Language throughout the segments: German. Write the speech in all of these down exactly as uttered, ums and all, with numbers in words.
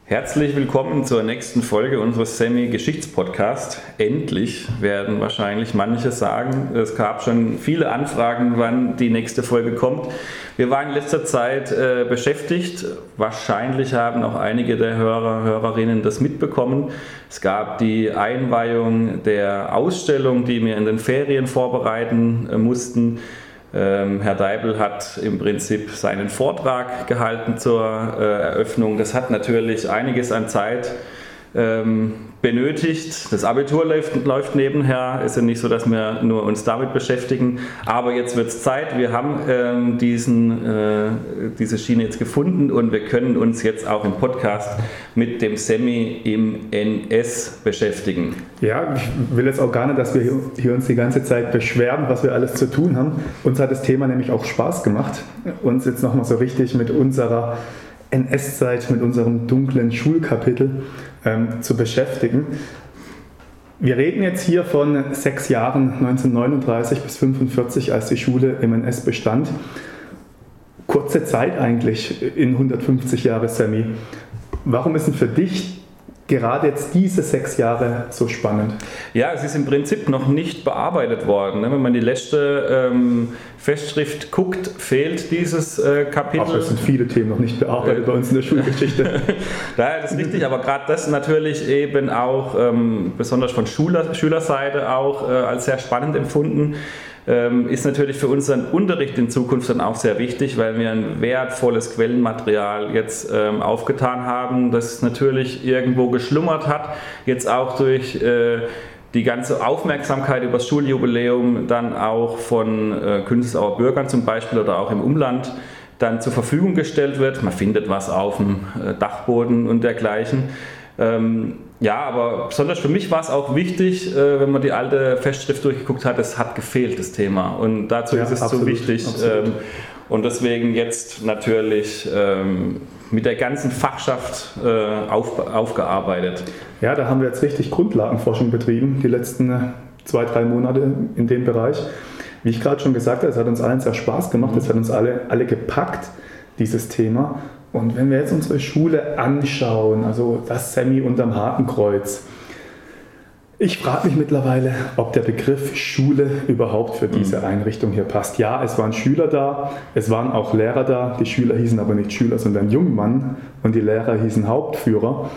Herzlich willkommen zur nächsten Folge unseres Semi-Geschichts-Podcasts. Endlich, werden wahrscheinlich manche sagen. Es gab schon viele Anfragen, wann die nächste Folge kommt. Wir waren in letzter Zeit äh, beschäftigt. Wahrscheinlich haben auch einige der Hörer, Hörerinnen das mitbekommen. Es gab die Einweihung der Ausstellung, die wir in den Ferien vorbereiten äh, mussten. Ähm, Herr Deibel hat im Prinzip seinen Vortrag gehalten zur äh, Eröffnung. Das hat natürlich einiges an Zeit ähm, benötigt. Das Abitur läuft, läuft nebenher. Ist ja nicht so, dass wir nur uns damit beschäftigen. Aber jetzt wird es Zeit. Wir haben ähm, diesen, äh, diese Schiene jetzt gefunden und wir können uns jetzt auch im Podcast mit dem Semi im N S beschäftigen. Ja, ich will jetzt auch gar nicht, dass wir hier, hier uns die ganze Zeit beschweren, was wir alles zu tun haben. Uns hat das Thema nämlich auch Spaß gemacht, uns jetzt nochmal so richtig mit unserer N S-Zeit, mit unserem dunklen Schulkapitel ähm, zu beschäftigen. Wir reden jetzt hier von sechs Jahren, neunzehnhundertneununddreißig bis fünfundvierzig, als die Schule im N S bestand. Kurze Zeit eigentlich in hundertfünfzig Jahre Semi. Warum ist denn für dich gerade jetzt diese sechs Jahre so spannend? Ja, es ist im Prinzip noch nicht bearbeitet worden. Wenn man die letzte ähm, Festschrift guckt, fehlt dieses äh, Kapitel. Aber es sind viele Themen noch nicht bearbeitet äh, bei uns in der Schulgeschichte. Ja, das ist richtig, aber gerade das natürlich eben auch, ähm, besonders von Schüler, Schülerseite auch, äh, als sehr spannend empfunden. Ist natürlich für unseren Unterricht in Zukunft dann auch sehr wichtig, weil wir ein wertvolles Quellenmaterial jetzt ähm, aufgetan haben, das natürlich irgendwo geschlummert hat, jetzt auch durch äh, die ganze Aufmerksamkeit über das Schuljubiläum dann auch von äh, Künzelsauer Bürgern zum Beispiel oder auch im Umland dann zur Verfügung gestellt wird. Man findet was auf dem äh, Dachboden und dergleichen. Ähm, Ja, aber besonders für mich war es auch wichtig, äh, wenn man die alte Festschrift durchgeguckt hat, es hat gefehlt, das Thema. Und dazu ja, ist es absolut, so wichtig. Ähm, und deswegen jetzt natürlich ähm, mit der ganzen Fachschaft äh, auf, aufgearbeitet. Ja, da haben wir jetzt richtig Grundlagenforschung betrieben, die letzten äh, zwei, drei Monate in dem Bereich. Wie ich gerade schon gesagt habe, es hat uns allen sehr Spaß gemacht, es hat uns alle, alle gepackt, dieses Thema. Und wenn wir jetzt unsere Schule anschauen, also das Semi unterm Hakenkreuz, ich frage mich mittlerweile, ob der Begriff Schule überhaupt für diese Einrichtung hier passt. Ja, es waren Schüler da, es waren auch Lehrer da, die Schüler hießen aber nicht Schüler, sondern Jungmann und die Lehrer hießen Hauptführer.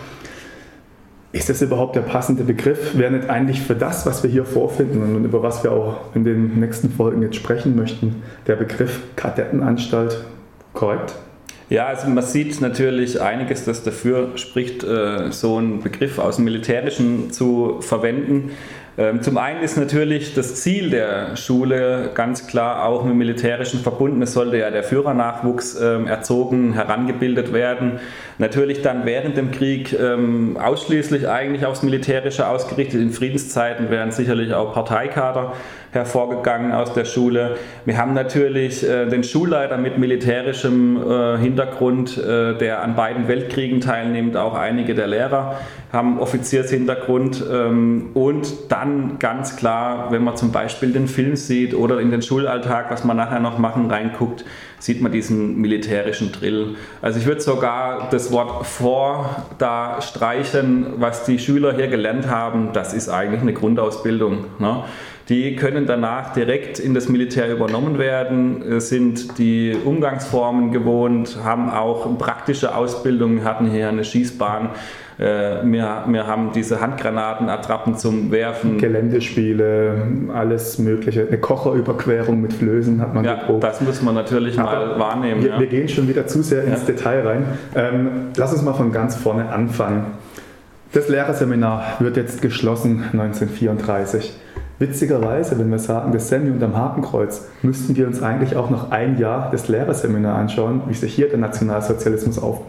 Ist das überhaupt der passende Begriff? Wäre nicht eigentlich für das, was wir hier vorfinden und über was wir auch in den nächsten Folgen jetzt sprechen möchten, der Begriff Kadettenanstalt korrekt? Ja, also man sieht natürlich einiges, das dafür spricht, so einen Begriff aus dem Militärischen zu verwenden. Zum einen ist natürlich das Ziel der Schule ganz klar auch mit dem Militärischen verbunden. Es sollte ja der Führernachwuchs erzogen, herangebildet werden. Natürlich dann während dem Krieg ausschließlich eigentlich aufs Militärische ausgerichtet. In Friedenszeiten wären sicherlich auch Parteikader hervorgegangen aus der Schule. Wir haben natürlich äh, den Schulleiter mit militärischem äh, Hintergrund, äh, der an beiden Weltkriegen teilnimmt, auch einige der Lehrer haben Offiziershintergrund ähm, und dann ganz klar, wenn man zum Beispiel den Film sieht oder in den Schulalltag, was man nachher noch machen, reinguckt, sieht man diesen militärischen Drill. Also ich würde sogar das Wort vor da streichen, was die Schüler hier gelernt haben, das ist eigentlich eine Grundausbildung, ne? Die können danach direkt in das Militär übernommen werden, sind die Umgangsformen gewohnt, haben auch praktische Ausbildung. Wir hatten hier eine Schießbahn, wir, wir haben diese Handgranatenattrappen zum Werfen. Geländespiele, alles mögliche. Eine Kocherüberquerung mit Flößen hat man ja, geprobt. Das muss man natürlich Aber mal wahrnehmen. Wir, ja. wir gehen schon wieder zu sehr ins ja. Detail rein. Ähm, lass uns mal von ganz vorne anfangen. Das Lehrerseminar wird jetzt geschlossen neunzehnhundertvierunddreißig. Witzigerweise, wenn wir sagen, das Semi unterm Hakenkreuz, müssten wir uns eigentlich auch noch ein Jahr das Lehrerseminar anschauen, wie sich hier der Nationalsozialismus auf,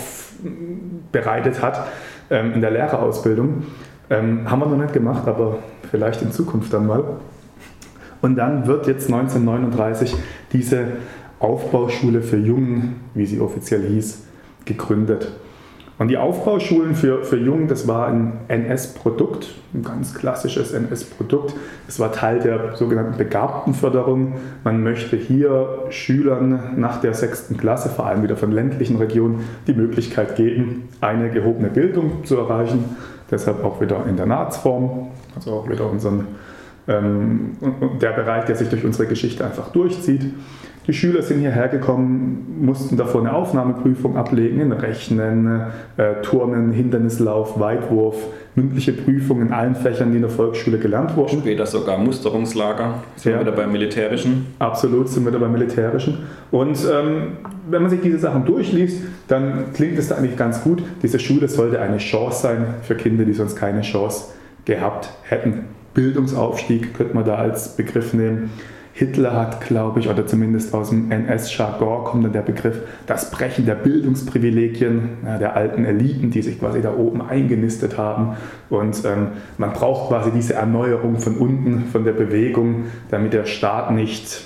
aufbereitet hat ähm, in der Lehrerausbildung. Ähm, haben wir noch nicht gemacht, aber vielleicht in Zukunft dann mal. Und dann wird jetzt neunzehnhundertneununddreißig diese Aufbauschule für Jungen, wie sie offiziell hieß, gegründet. Und die Aufbauschulen für, für Jungen, das war ein N S-Produkt, ein ganz klassisches N S-Produkt. Das war Teil der sogenannten Begabtenförderung. Man möchte hier Schülern nach der sechsten Klasse, vor allem wieder von ländlichen Regionen, die Möglichkeit geben, eine gehobene Bildung zu erreichen. Deshalb auch wieder Internatsform, also auch wieder unseren, ähm, der Bereich, der sich durch unsere Geschichte einfach durchzieht. Die Schüler sind hierher gekommen, mussten davor eine Aufnahmeprüfung ablegen in Rechnen, äh, Turnen, Hindernislauf, Weitwurf, mündliche Prüfungen in allen Fächern, die in der Volksschule gelernt wurden. Später sogar Musterungslager, sind wir ja. wieder beim Militärischen. Absolut, sind wir wieder beim Militärischen. Und ähm, wenn man sich diese Sachen durchliest, dann klingt es da eigentlich ganz gut. Diese Schule sollte eine Chance sein für Kinder, die sonst keine Chance gehabt hätten. Bildungsaufstieg könnte man da als Begriff nehmen. Hitler hat, glaube ich, oder zumindest aus dem N S-Jargon kommt dann der Begriff, das Brechen der Bildungsprivilegien, ja, der alten Eliten, die sich quasi da oben eingenistet haben. Und ähm, man braucht quasi diese Erneuerung von unten, von der Bewegung, damit der Staat nicht,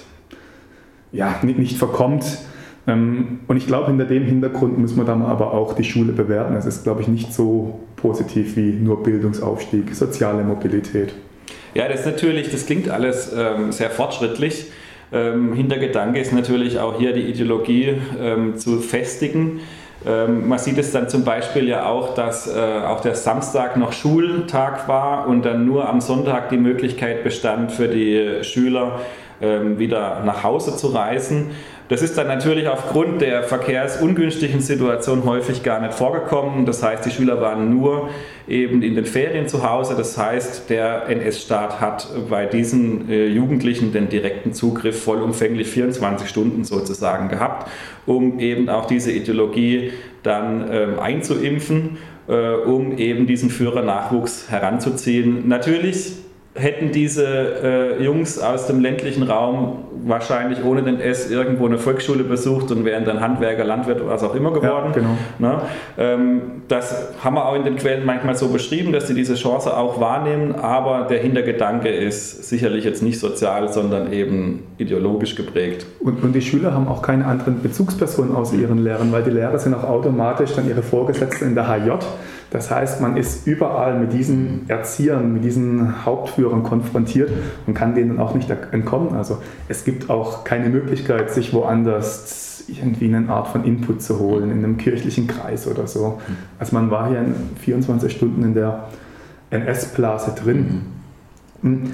ja, nicht, nicht verkommt. Ähm, und ich glaube, hinter dem Hintergrund muss man dann aber auch die Schule bewerten. Es ist, glaube ich, nicht so positiv wie nur Bildungsaufstieg, soziale Mobilität. Ja, das ist natürlich, das klingt alles ähm, sehr fortschrittlich. Ähm, Hintergedanke ist natürlich auch hier die Ideologie ähm, zu festigen. Ähm, man sieht es dann zum Beispiel ja auch, dass äh, auch der Samstag noch Schultag war und dann nur am Sonntag die Möglichkeit bestand für die Schüler, ähm, wieder nach Hause zu reisen. Das ist dann natürlich aufgrund der verkehrsungünstigen Situation häufig gar nicht vorgekommen. Das heißt, die Schüler waren nur eben in den Ferien zu Hause. Das heißt, der N S-Staat hat bei diesen äh, Jugendlichen den direkten Zugriff vollumfänglich vierundzwanzig Stunden sozusagen gehabt, um eben auch diese Ideologie dann ähm, einzuimpfen, äh, um eben diesen Führernachwuchs heranzuziehen. Natürlich hätten diese äh, Jungs aus dem ländlichen Raum wahrscheinlich ohne den S irgendwo eine Volksschule besucht und wären dann Handwerker, Landwirt, was auch immer geworden. Ja, genau. Ne? Ähm, das haben wir auch in den Quellen manchmal so beschrieben, dass sie diese Chance auch wahrnehmen, aber der Hintergedanke ist sicherlich jetzt nicht sozial, sondern eben ideologisch geprägt. Und, und die Schüler haben auch keine anderen Bezugspersonen außer ihren Lehrern, weil die Lehrer sind auch automatisch dann ihre Vorgesetzten in der H J. Das heißt, man ist überall mit diesen Erziehern, mit diesen Hauptführern konfrontiert und kann denen auch nicht entkommen. Also es gibt auch keine Möglichkeit, sich woanders irgendwie eine Art von Input zu holen, in einem kirchlichen Kreis oder so. Also man war hier in vierundzwanzig Stunden in der N S-Blase drin. Mhm.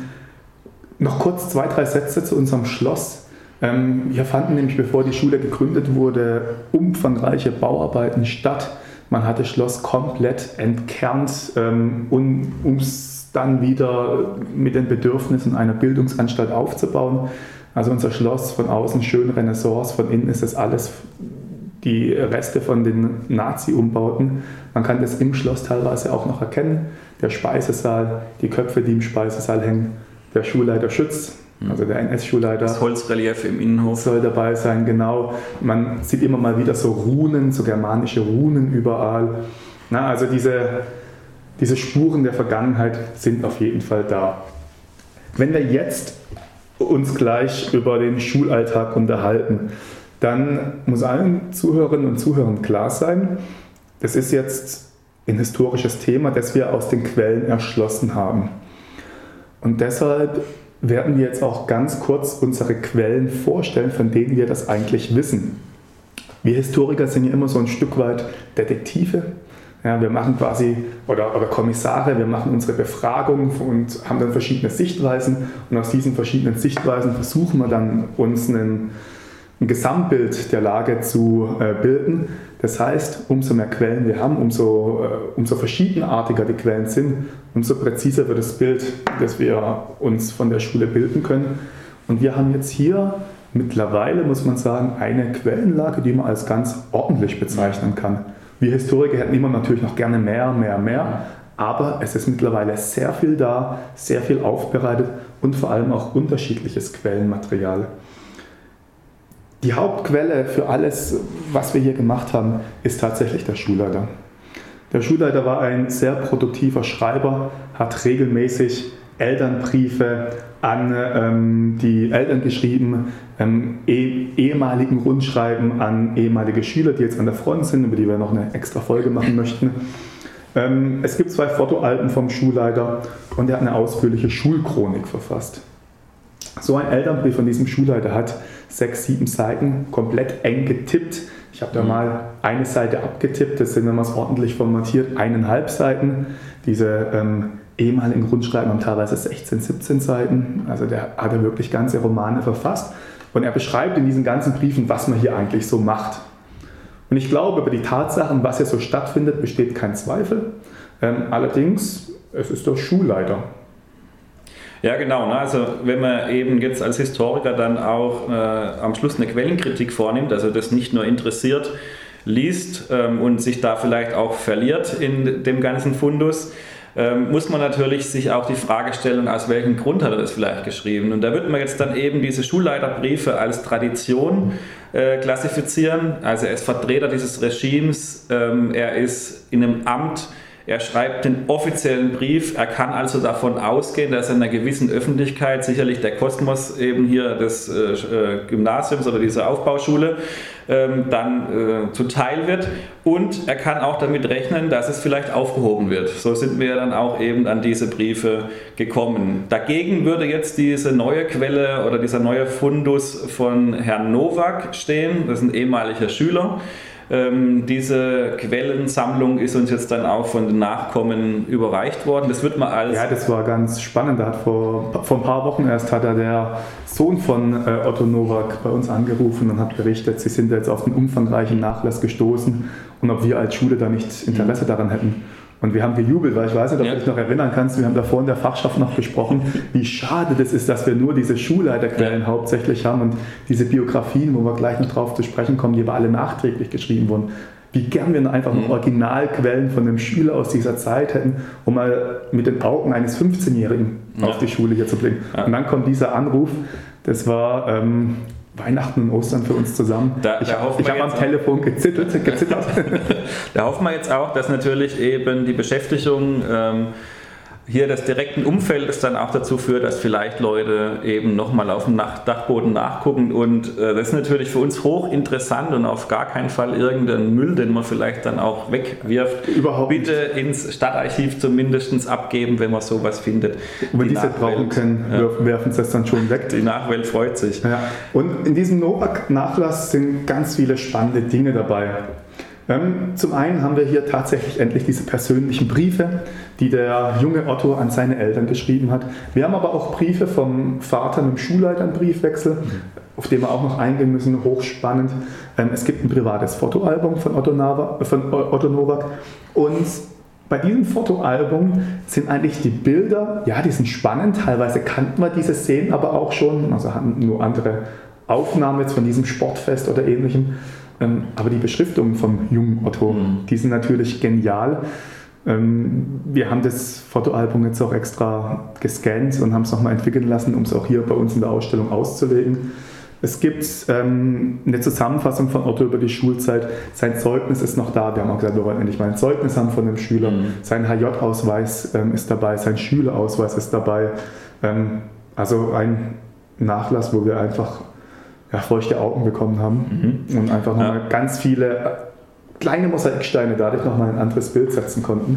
Noch kurz zwei, drei Sätze zu unserem Schloss. Hier fanden nämlich, bevor die Schule gegründet wurde, umfangreiche Bauarbeiten statt. Man hat das Schloss komplett entkernt, ähm, um es dann wieder mit den Bedürfnissen einer Bildungsanstalt aufzubauen. Also unser Schloss von außen schön Renaissance, von innen ist das alles die Reste von den Nazi-Umbauten. Man kann das im Schloss teilweise auch noch erkennen. Der Speisesaal, die Köpfe, die im Speisesaal hängen, der Schulleiter Schütz. Also der N S-Schulleiter. Das Holzrelief im Innenhof soll dabei sein, genau. Man sieht immer mal wieder so Runen, so germanische Runen überall. Na, also diese, diese Spuren der Vergangenheit sind auf jeden Fall da. Wenn wir jetzt uns gleich über den Schulalltag unterhalten, dann muss allen Zuhörerinnen und Zuhörern klar sein, das ist jetzt ein historisches Thema, das wir aus den Quellen erschlossen haben. Und deshalb werden wir jetzt auch ganz kurz unsere Quellen vorstellen, von denen wir das eigentlich wissen. Wir Historiker sind ja immer so ein Stück weit Detektive. Ja, wir machen quasi, oder, oder Kommissare, wir machen unsere Befragung und haben dann verschiedene Sichtweisen. Und aus diesen verschiedenen Sichtweisen versuchen wir dann, uns einen, ein Gesamtbild der Lage zu äh, bilden. Das heißt, umso mehr Quellen wir haben, umso, äh, umso verschiedenartiger die Quellen sind, umso präziser wird das Bild, das wir uns von der Schule bilden können. Und wir haben jetzt hier mittlerweile, muss man sagen, eine Quellenlage, die man als ganz ordentlich bezeichnen kann. Wir Historiker hätten immer natürlich noch gerne mehr, mehr, mehr, aber es ist mittlerweile sehr viel da, sehr viel aufbereitet und vor allem auch unterschiedliches Quellenmaterial. Die Hauptquelle für alles, was wir hier gemacht haben, ist tatsächlich der Schulleiter. Der Schulleiter war ein sehr produktiver Schreiber, hat regelmäßig Elternbriefe an ähm, die Eltern geschrieben, ähm, eh, ehemaligen Rundschreiben an ehemalige Schüler, die jetzt an der Front sind, über die wir noch eine extra Folge machen möchten. Ähm, es gibt zwei Fotoalben vom Schulleiter und er hat eine ausführliche Schulchronik verfasst. So ein Elternbrief von diesem Schulleiter hat sechs, sieben Seiten, komplett eng getippt. Ich habe da mal eine Seite abgetippt, das sind, wenn man es ordentlich formatiert, eineinhalb Seiten. Diese ähm, ehemaligen Rundschreiben haben teilweise sechzehn, siebzehn Seiten. Also der hat er wirklich ganze Romane verfasst. Und er beschreibt in diesen ganzen Briefen, was man hier eigentlich so macht. Und ich glaube, über die Tatsachen, was hier so stattfindet, besteht kein Zweifel. Ähm, allerdings, es ist der Schulleiter. Ja, genau. Ne? Also wenn man eben jetzt als Historiker dann auch äh, am Schluss eine Quellenkritik vornimmt, also das nicht nur interessiert liest ähm, und sich da vielleicht auch verliert in dem ganzen Fundus, ähm, muss man natürlich sich auch die Frage stellen, aus welchem Grund hat er das vielleicht geschrieben. Und da wird man jetzt dann eben diese Schulleiterbriefe als Tradition äh, klassifizieren. Also er ist Vertreter dieses Regimes, ähm, er ist in einem Amt, er schreibt den offiziellen Brief, er kann also davon ausgehen, dass er in einer gewissen Öffentlichkeit, sicherlich der Kosmos eben hier des äh, Gymnasiums oder dieser Aufbauschule, ähm, dann äh, zuteil wird, und er kann auch damit rechnen, dass es vielleicht aufgehoben wird. So sind wir dann auch eben an diese Briefe gekommen. Dagegen würde jetzt diese neue Quelle oder dieser neue Fundus von Herrn Nowak stehen, das ist ein ehemaliger Schüler. Ähm, diese Quellensammlung ist uns jetzt dann auch von den Nachkommen überreicht worden. Das wird mal als... Ja, das war ganz spannend. Da hat vor, vor ein paar Wochen erst hat er der Sohn von äh, Otto Nowak bei uns angerufen und hat berichtet, sie sind jetzt auf den umfangreichen Nachlass gestoßen und ob wir als Schule da nicht Interesse daran hätten. Und wir haben gejubelt, weil ich weiß nicht, ob du dich noch erinnern kannst, wir haben davor in der Fachschaft noch gesprochen, wie schade das ist, dass wir nur diese Schulleiterquellen ja. hauptsächlich haben und diese Biografien, wo wir gleich noch drauf zu sprechen kommen, die aber alle nachträglich geschrieben wurden. Wie gern wir einfach noch Originalquellen von einem Schüler aus dieser Zeit hätten, um mal mit den Augen eines fünfzehnjährigen ja. auf die Schule hier zu blicken. Ja. Und dann kommt dieser Anruf, das war... Ähm, Weihnachten und Ostern für uns zusammen. Da, ich da ich habe am Telefon gezittert. gezittert. Da hoffen wir jetzt auch, dass natürlich eben die Beschäftigung ähm, hier des direkten Umfeldes dann auch dazu führt, dass vielleicht Leute eben nochmal auf dem Dachboden nachgucken, und äh, das ist natürlich für uns hochinteressant und auf gar keinen Fall irgendein Müll, den man vielleicht dann auch wegwirft. Überhaupt Bitte nicht. Ins Stadtarchiv zumindest abgeben, wenn man sowas findet. Und wenn die es brauchen können, ja. werfen sie es dann schon weg. Die Nachwelt freut sich. Ja. Und in diesem Nowak-Nachlass sind ganz viele spannende Dinge dabei. Ähm, zum einen haben wir hier tatsächlich endlich diese persönlichen Briefe, die der junge Otto an seine Eltern geschrieben hat. Wir haben aber auch Briefe vom Vater mit dem Schulleiter, einen Briefwechsel, auf den wir auch noch eingehen müssen, hochspannend. Ähm, es gibt ein privates Fotoalbum von Otto, Nava, von Otto Nowak, und bei diesem Fotoalbum sind eigentlich die Bilder, ja, die sind spannend, teilweise kannten wir diese Szenen aber auch schon, also hatten nur andere Aufnahmen jetzt von diesem Sportfest oder ähnlichem. Aber die Beschriftungen vom jungen Otto, mhm. die sind natürlich genial. Wir haben das Fotoalbum jetzt auch extra gescannt und haben es nochmal entwickeln lassen, um es auch hier bei uns in der Ausstellung auszulegen. Es gibt ähm, eine Zusammenfassung von Otto über die Schulzeit. Sein Zeugnis ist noch da. Wir haben auch gesagt, wir wollen endlich mal ein Zeugnis haben von dem Schüler. Mhm. Sein H J-Ausweis ähm, ist dabei, sein Schülerausweis ist dabei. Ähm, also ein Nachlass, wo wir einfach ja, feuchte Augen bekommen haben mhm. und einfach nochmal ja. ganz viele kleine Mosaiksteine dadurch nochmal ein anderes Bild setzen konnten.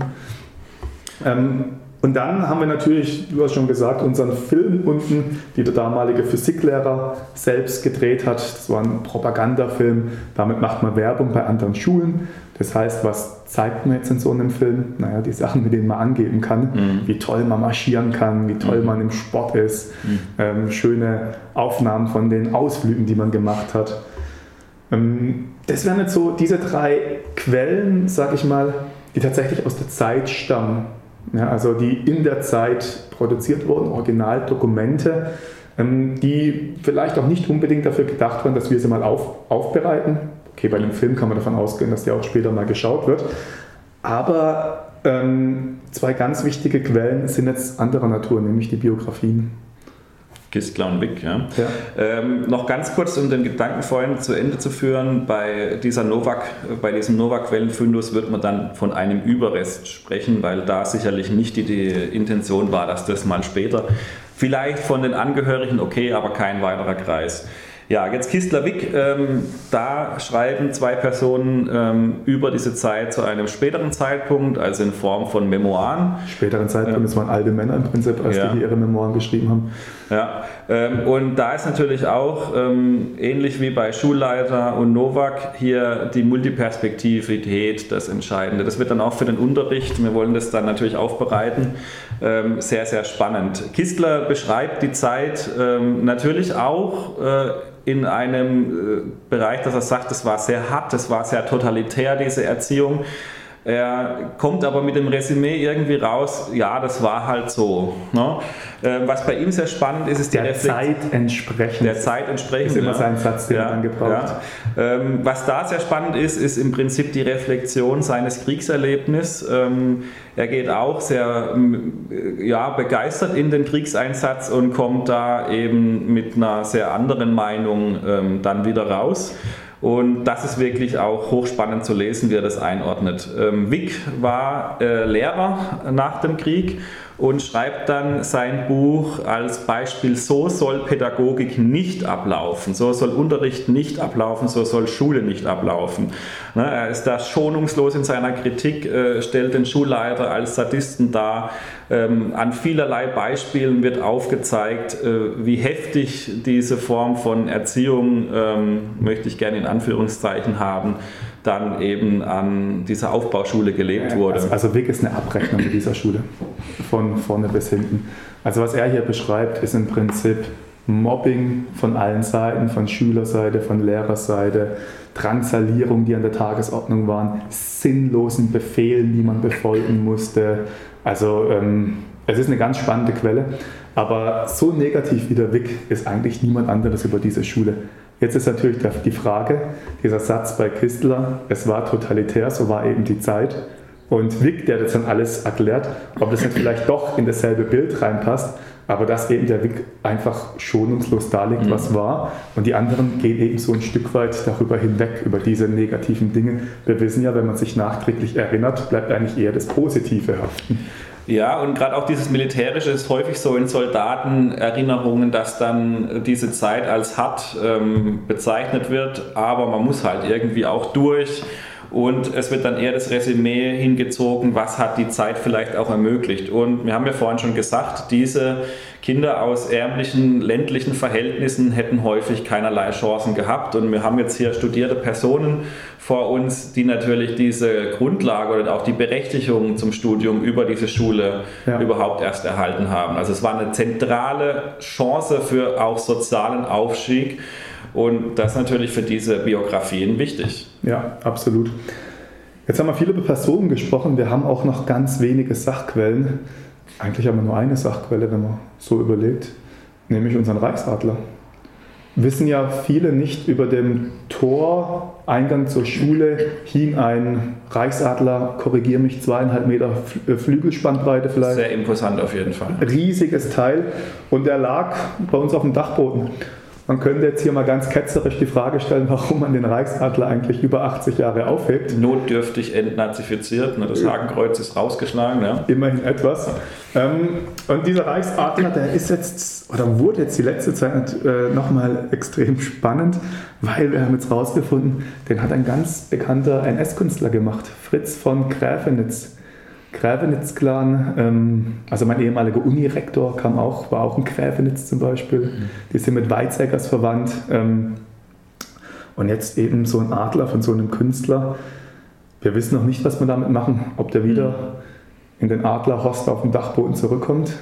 Ähm, und dann haben wir natürlich, du hast schon gesagt, unseren Film unten, den der damalige Physiklehrer selbst gedreht hat. Das war ein Propagandafilm, damit macht man Werbung bei anderen Schulen. Das heißt, was zeigt man jetzt in so einem Film? Naja, die Sachen, mit denen man angeben kann, mhm. wie toll man marschieren kann, wie toll mhm. man im Sport ist, mhm. ähm, schöne Aufnahmen von den Ausflügen, die man gemacht hat. Ähm, das wären jetzt so diese drei Quellen, sag ich mal, die tatsächlich aus der Zeit stammen. Ja, also die in der Zeit produziert wurden, Originaldokumente, ähm, die vielleicht auch nicht unbedingt dafür gedacht waren, dass wir sie mal auf, aufbereiten. Okay, bei dem Film kann man davon ausgehen, dass der auch später mal geschaut wird. Aber ähm, zwei ganz wichtige Quellen sind jetzt anderer Natur, nämlich die Biografien. Gisela und Wick, ja. ja. Ähm, noch ganz kurz, um den Gedanken vorhin zu Ende zu führen, bei, dieser Nowak, bei diesem Nowak-Quellenfundus wird man dann von einem Überrest sprechen, weil da sicherlich nicht die, die Intention war, dass das mal später vielleicht von den Angehörigen okay, aber kein weiterer Kreis. Ja, jetzt Kistler-Wick, ähm, da schreiben zwei Personen ähm, über diese Zeit zu einem späteren Zeitpunkt, also in Form von Memoiren. Späteren Zeitpunkt, ähm, das waren alte Männer im Prinzip, als ja. die hier ihre Memoiren geschrieben haben. Ja, ähm, und da ist natürlich auch, ähm, ähnlich wie bei Schulleiter und Nowak, hier die Multiperspektivität das Entscheidende. Das wird dann auch für den Unterricht, wir wollen das dann natürlich aufbereiten, ähm, sehr, sehr spannend. Kistler beschreibt die Zeit ähm, natürlich auch äh, in einem äh, Bereich, dass er sagt, es war sehr hart, es war sehr totalitär, diese Erziehung. Er kommt aber mit dem Resümee irgendwie raus, ja, das war halt so. Ne? Äh, was bei ihm sehr spannend ist, ist die der Reflexion. Zeit entsprechend. Der Zeit entsprechend. Ist immer ja. sein Satz, den ja, er dann gebraucht. Ja. Ähm, was da sehr spannend ist, ist im Prinzip die Reflexion seines Kriegserlebnisses. Ähm, er geht auch sehr ja, begeistert in den Kriegseinsatz und kommt da eben mit einer sehr anderen Meinung ähm, dann wieder raus. Und das ist wirklich auch hochspannend zu lesen, wie er das einordnet. Ähm, Wick war äh, Lehrer nach dem Krieg und schreibt dann sein Buch als Beispiel, so soll Pädagogik nicht ablaufen, so soll Unterricht nicht ablaufen, so soll Schule nicht ablaufen. Ne, er ist da schonungslos in seiner Kritik, äh, stellt den Schulleiter als Sadisten dar. Ähm, an vielerlei Beispielen wird aufgezeigt, äh, wie heftig diese Form von Erziehung, ähm, möchte ich gerne in Anführungszeichen haben, dann eben an dieser Aufbauschule gelebt wurde. Also, also Wick ist eine Abrechnung mit dieser Schule, von vorne bis hinten. Also was er hier beschreibt, ist im Prinzip Mobbing von allen Seiten, von Schülerseite, von Lehrerseite, Drangsalierung, die an der Tagesordnung waren, sinnlosen Befehlen, die man befolgen musste. Also ähm, es ist eine ganz spannende Quelle, aber so negativ wie der Wick ist eigentlich niemand anderes über diese Schule. Jetzt ist natürlich die Frage, dieser Satz bei Kistler, es war totalitär, so war eben die Zeit. Und Wick, der das dann alles erklärt, ob das nicht vielleicht doch in dasselbe Bild reinpasst, aber dass eben der Wick einfach schonungslos darlegt, mhm. was war. Und die anderen gehen eben so ein Stück weit darüber hinweg, über diese negativen Dinge. Wir wissen ja, wenn man sich nachträglich erinnert, bleibt eigentlich eher das Positive haften. Ja, und gerade auch dieses Militärische ist häufig so in Soldatenerinnerungen, dass dann diese Zeit als hart ähm, bezeichnet wird, aber man muss halt irgendwie auch durch. Und es wird dann eher das Resümee hingezogen, was hat die Zeit vielleicht auch ermöglicht. Und wir haben ja vorhin schon gesagt, diese Kinder aus ärmlichen, ländlichen Verhältnissen hätten häufig keinerlei Chancen gehabt. Und wir haben jetzt hier studierte Personen vor uns, die natürlich diese Grundlage oder auch die Berechtigung zum Studium über diese Schule ja. überhaupt erst erhalten haben. Also es war eine zentrale Chance für auch sozialen Aufstieg. Und das ist natürlich für diese Biografien wichtig. Ja, absolut. Jetzt haben wir viel über Personen gesprochen. Wir haben auch noch ganz wenige Sachquellen. Eigentlich haben wir nur eine Sachquelle, wenn man so überlegt, nämlich unseren Reichsadler. Wissen ja viele nicht, über dem Toreingang zur Schule hing ein Reichsadler, korrigiere mich, zweieinhalb Meter Flügelspannbreite vielleicht. Sehr imposant auf jeden Fall. Riesiges Teil und der lag bei uns auf dem Dachboden. Man könnte jetzt hier mal ganz ketzerisch die Frage stellen, warum man den Reichsadler eigentlich über achtzig Jahre aufhebt. Notdürftig entnazifiziert, das Hakenkreuz ist rausgeschlagen. Ja. Immerhin etwas. Und dieser Reichsadler, der ist jetzt, oder wurde jetzt die letzte Zeit nochmal extrem spannend, weil wir haben jetzt rausgefunden, den hat ein ganz bekannter N S-Künstler gemacht, Fritz von Grävenitz. Grävenitz-Clan, ähm, also mein ehemaliger Unirektor kam auch, war auch in Grävenitz zum Beispiel. Mhm. Die sind mit Weizsäckers verwandt. Ähm, und jetzt eben so ein Adler von so einem Künstler. Wir wissen noch nicht, was wir damit machen. Ob der wieder mhm. in den Adlerhorst auf dem Dachboden zurückkommt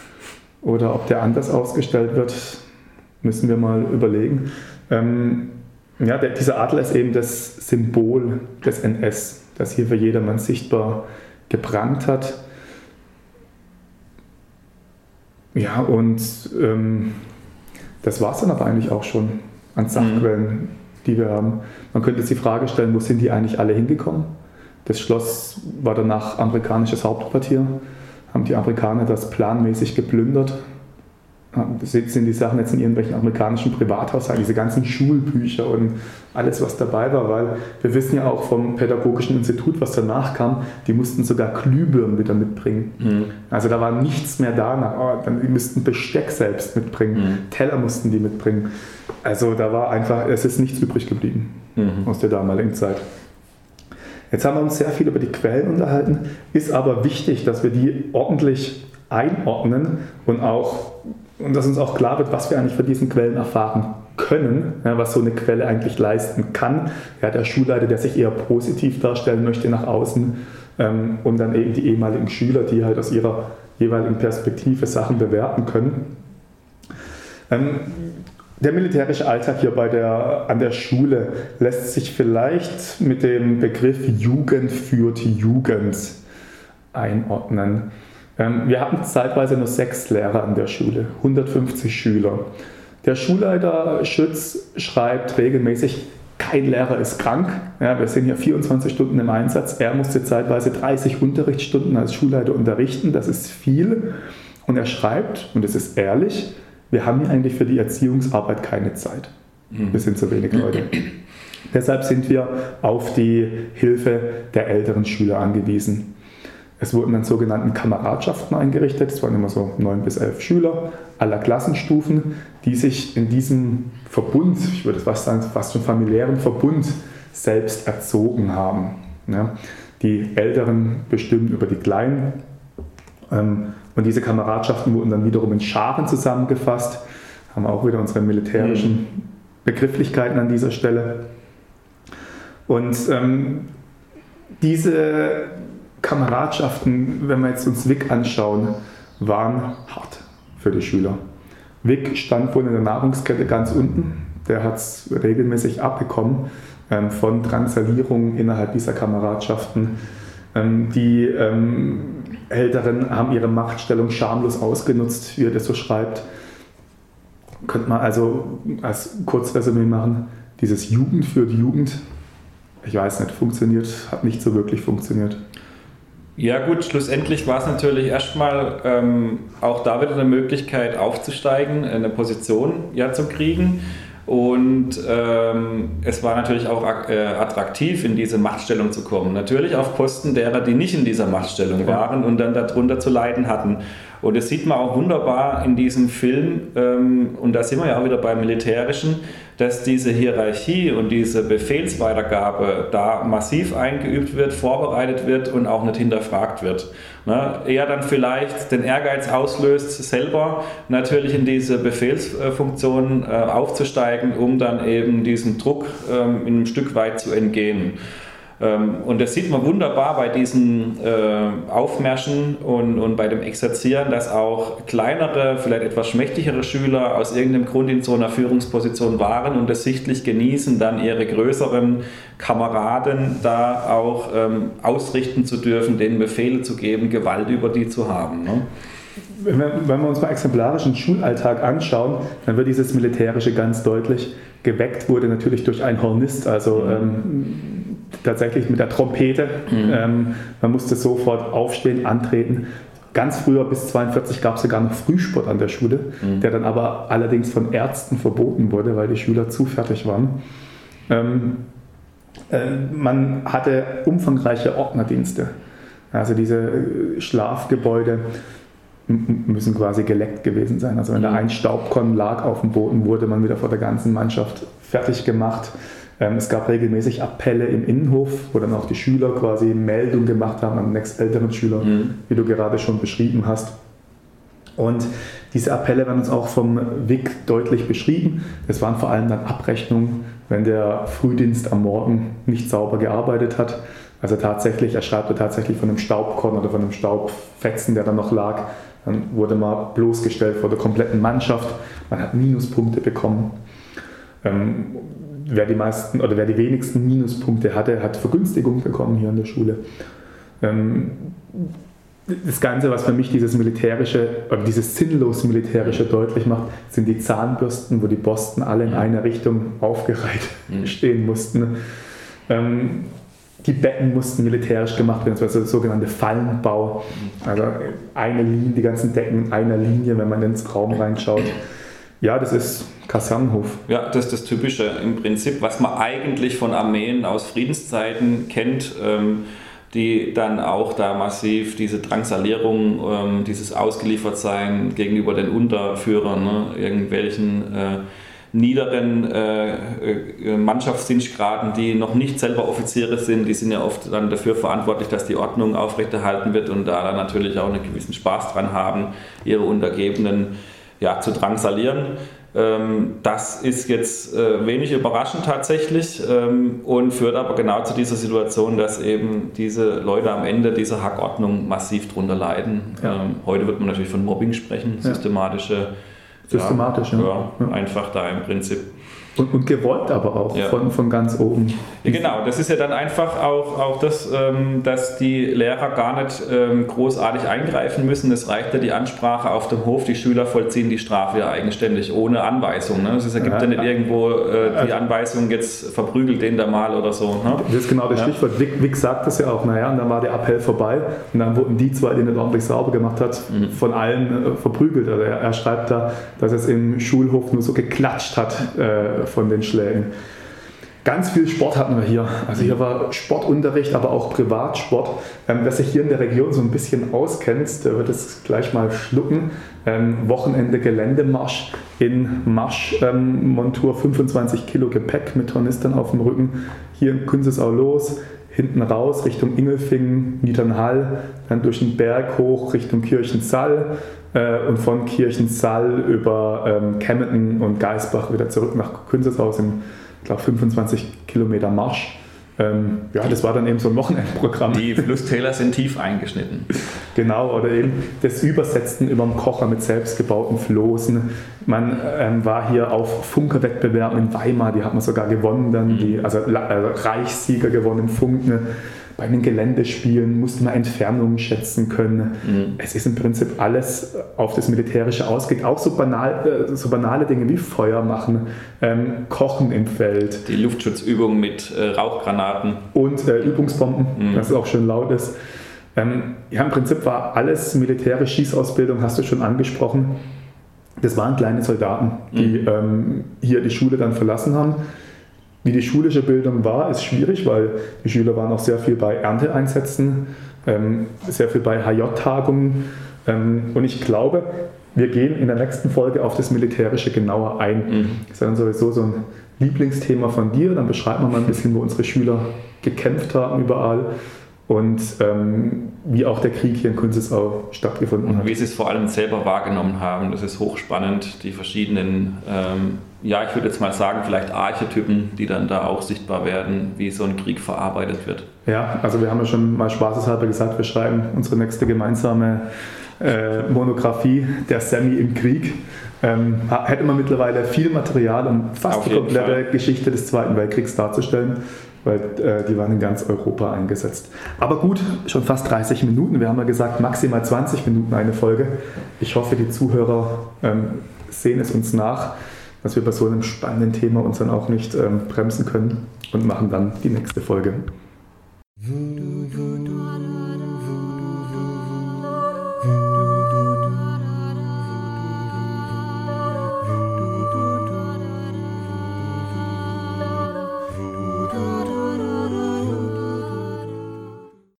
oder ob der anders ausgestellt wird, müssen wir mal überlegen. Ähm, ja, der, dieser Adler ist eben das Symbol des N S, das hier für jedermann sichtbar gebrannt hat. Ja, und ähm, das war es dann aber eigentlich auch schon an Sachquellen, mhm. die wir haben. Man könnte jetzt die Frage stellen, wo sind die eigentlich alle hingekommen? Das Schloss war danach amerikanisches Hauptquartier. Haben die Amerikaner das planmäßig geplündert? Das sind die Sachen jetzt in irgendwelchen amerikanischen Privathaushalten, diese ganzen Schulbücher und alles, was dabei war, weil wir wissen ja auch vom Pädagogischen Institut, was danach kam, die mussten sogar Glühbirnen wieder mitbringen. Mhm. Also da war nichts mehr da, oh, die mussten Besteck selbst mitbringen, mhm. Teller mussten die mitbringen. Also da war einfach, es ist nichts übrig geblieben mhm. aus der damaligen Zeit. Jetzt haben wir uns sehr viel über die Quellen unterhalten, ist aber wichtig, dass wir die ordentlich einordnen und auch und dass uns auch klar wird, was wir eigentlich von diesen Quellen erfahren können, ja, was so eine Quelle eigentlich leisten kann. Ja, der Schulleiter, der sich eher positiv darstellen möchte nach außen ähm, und dann eben die ehemaligen Schüler, die halt aus ihrer jeweiligen Perspektive Sachen bewerten können. Ähm, der militärische Alltag hier bei der, an der Schule lässt sich vielleicht mit dem Begriff Jugend führt Jugend einordnen. Wir hatten zeitweise nur sechs Lehrer an der Schule, hundertfünfzig Schüler. Der Schulleiter Schütz schreibt regelmäßig, kein Lehrer ist krank. Ja, wir sind hier vierundzwanzig Stunden im Einsatz. Er musste zeitweise dreißig Unterrichtsstunden als Schulleiter unterrichten. Das ist viel. Und er schreibt, und es ist ehrlich, wir haben hier eigentlich für die Erziehungsarbeit keine Zeit. Wir sind zu wenig Leute. Deshalb sind wir auf die Hilfe der älteren Schüler angewiesen. Es wurden dann sogenannte Kameradschaften eingerichtet, es waren immer so neun bis elf Schüler aller Klassenstufen, die sich in diesem Verbund, ich würde fast sagen, fast schon familiären Verbund selbst erzogen haben. Ja, die Älteren bestimmen über die Kleinen ähm, und diese Kameradschaften wurden dann wiederum in Scharen zusammengefasst, haben auch wieder unsere militärischen Begrifflichkeiten an dieser Stelle. Und ähm, diese Kameradschaften, wenn wir jetzt uns W I C anschauen, waren hart für die Schüler. W I C stand wohl in der Nahrungskette ganz unten. Der hat es regelmäßig abbekommen ähm, von Drangsalierungen innerhalb dieser Kameradschaften. Ähm, die ähm, Älteren haben ihre Machtstellung schamlos ausgenutzt, wie er das so schreibt. Könnte man also als Kurzresümee machen, dieses Jugend führt Jugend, ich weiß nicht, funktioniert, hat nicht so wirklich funktioniert. Ja gut, schlussendlich war es natürlich erstmal ähm, auch da wieder eine Möglichkeit aufzusteigen, eine Position ja, zu kriegen. Und ähm, es war natürlich auch äh, attraktiv, in diese Machtstellung zu kommen. Natürlich auf Kosten derer, die nicht in dieser Machtstellung waren und dann darunter zu leiden hatten. Und das sieht man auch wunderbar in diesem Film, ähm, und da sind wir ja auch wieder beim Militärischen, dass diese Hierarchie und diese Befehlsweitergabe da massiv eingeübt wird, vorbereitet wird und auch nicht hinterfragt wird. Ne? Eher dann vielleicht den Ehrgeiz auslöst, selber natürlich in diese Befehlsfunktion äh, aufzusteigen, um dann eben diesem Druck ähm, in einem Stück weit zu entgehen. Und das sieht man wunderbar bei diesen äh, Aufmärschen und, und bei dem Exerzieren, dass auch kleinere, vielleicht etwas schmächtigere Schüler aus irgendeinem Grund in so einer Führungsposition waren und es sichtlich genießen, dann ihre größeren Kameraden da auch ähm, ausrichten zu dürfen, denen Befehle zu geben, Gewalt über die zu haben. Ne? Wenn wir, wenn wir uns mal exemplarisch den Schulalltag anschauen, dann wird dieses Militärische ganz deutlich. Geweckt wurde natürlich durch einen Hornist, also ähm, tatsächlich mit der Trompete. Mhm. Ähm, man musste sofort aufstehen, antreten. Ganz früher, bis zweiundvierzig, gab es sogar noch Frühsport an der Schule, mhm. der dann aber allerdings von Ärzten verboten wurde, weil die Schüler zu fertig waren. Ähm, äh, man hatte umfangreiche Ordnerdienste. Also diese Schlafgebäude müssen quasi geleckt gewesen sein. Also wenn da ein Staubkorn lag auf dem Boden, wurde man wieder vor der ganzen Mannschaft fertig gemacht. Es gab regelmäßig Appelle im Innenhof, wo dann auch die Schüler quasi Meldung gemacht haben an den nächstälteren Schüler, mhm. wie du gerade schon beschrieben hast. Und diese Appelle werden uns auch vom W I C deutlich beschrieben. Es waren vor allem dann Abrechnungen, wenn der Frühdienst am Morgen nicht sauber gearbeitet hat. Also tatsächlich, er schreibt tatsächlich von einem Staubkorn oder von einem Staubfetzen, der dann noch lag. Dann wurde man bloßgestellt vor der kompletten Mannschaft. Man hat Minuspunkte bekommen. Ähm, wer die meisten oder wer die wenigsten Minuspunkte hatte, hat Vergünstigung bekommen hier an der Schule. Ähm, das Ganze, was für mich dieses militärische oder dieses sinnlos militärische deutlich macht, sind die Zahnbürsten, wo die Borsten alle in einer Richtung aufgereiht mhm. stehen mussten. Ähm, Die Betten mussten militärisch gemacht werden, das war der sogenannte Fallenbau. Also eine Linie, die ganzen Decken in einer Linie, wenn man ins Raum reinschaut. Ja, das ist Kasernenhof. Ja, das ist das Typische im Prinzip, was man eigentlich von Armeen aus Friedenszeiten kennt, ähm, die dann auch da massiv diese Drangsalierung, ähm, dieses Ausgeliefertsein gegenüber den Unterführern, ne, irgendwelchen äh, niederen äh, äh, Mannschaftsdienstgraden, die noch nicht selber Offiziere sind, die sind ja oft dann dafür verantwortlich, dass die Ordnung aufrechterhalten wird und da dann natürlich auch einen gewissen Spaß dran haben, ihre Untergebenen ja, zu drangsalieren. Ähm, das ist jetzt äh, wenig überraschend tatsächlich ähm, und führt aber genau zu dieser Situation, dass eben diese Leute am Ende dieser Hackordnung massiv drunter leiden. Ja. Ähm, heute wird man natürlich von Mobbing sprechen, ja. systematische Systematisch, ja. ja. ja. Einfach da im Prinzip. Und, und gewollt aber auch ja. von, von ganz oben. Ja, genau, das ist ja dann einfach auch, auch das, ähm, dass die Lehrer gar nicht ähm, großartig eingreifen müssen. Es reicht ja die Ansprache auf dem Hof, die Schüler vollziehen die Strafe ja eigenständig, ohne Anweisung. Ne? Es ergibt ja, ja nicht irgendwo äh, die Anweisung, jetzt verprügelt den da mal oder so. Ne? Das ist genau das ja. Stichwort. Vic, Vic sagt das ja auch, naja, und dann war der Appell vorbei und dann wurden die zwei, die nicht ordentlich sauber gemacht hat, mhm. von allen äh, verprügelt. Also er, er schreibt da, dass es im Schulhof nur so geklatscht hat äh, von den Schlägen. Ganz viel Sport hatten wir hier. Also hier war Sportunterricht, aber auch Privatsport. Ähm, wer sich hier in der Region so ein bisschen auskennt, der wird es gleich mal schlucken. Ähm, Wochenende Geländemarsch in Marschmontur, ähm, fünfundzwanzig Kilo Gepäck mit Tornistern auf dem Rücken. Hier in Künzelsau los, hinten raus Richtung Ingelfingen, Niedernhall, dann durch den Berg hoch Richtung Kirchensall äh, und von Kirchensall über ähm, Kempten und Geisbach wieder zurück nach Künzelsau, im ich glaube fünfundzwanzig Kilometer Marsch. Ähm, ja, das war dann eben so ein Wochenendprogramm. Die Flusstäler sind tief eingeschnitten. Genau, oder eben das Übersetzen über dem Kocher mit selbstgebauten Floßen. Man ähm, war hier auf Funkerwettbewerben in Weimar, die hat man sogar gewonnen, dann, die, also äh, Reichssieger gewonnen, Funken. Bei den Geländespielen musste man Entfernungen schätzen können. Mhm. Es ist im Prinzip alles auf das Militärische ausgelegt. Auch so, banal, so banale Dinge wie Feuer machen, ähm, Kochen im Feld. Die Luftschutzübung mit äh, Rauchgranaten. Und äh, Übungsbomben, mhm. das auch schön laut ist. Ähm, ja, im Prinzip war alles militärische Schießausbildung, hast du schon angesprochen. Das waren kleine Soldaten, die mhm. ähm, hier die Schule dann verlassen haben. Wie die schulische Bildung war, ist schwierig, weil die Schüler waren auch sehr viel bei Ernteeinsätzen, ähm, sehr viel bei H J-Tagungen. Ähm, und ich glaube, wir gehen in der nächsten Folge auf das Militärische genauer ein. Mhm. Das ist dann sowieso so ein Lieblingsthema von dir. Dann beschreiben wir mal ein bisschen, wo unsere Schüler gekämpft haben überall. Und ähm, wie auch der Krieg hier in Künzelsau stattgefunden hat. Und wie sie es vor allem selber wahrgenommen haben, das ist hochspannend, die verschiedenen, ähm, ja ich würde jetzt mal sagen, vielleicht Archetypen, die dann da auch sichtbar werden, wie so ein Krieg verarbeitet wird. Ja, also wir haben ja schon mal spaßeshalber gesagt, wir schreiben unsere nächste gemeinsame äh, Monographie, der Sammy im Krieg. Ähm, hätte man mittlerweile viel Material, um fast Auf die komplette Fall. Geschichte des Zweiten Weltkriegs darzustellen. Weil äh, die waren in ganz Europa eingesetzt. Aber gut, schon fast dreißig Minuten. Wir haben ja gesagt, maximal zwanzig Minuten eine Folge. Ich hoffe, die Zuhörer ähm, sehen es uns nach, dass wir bei so einem spannenden Thema uns dann auch nicht ähm, bremsen können und machen dann die nächste Folge.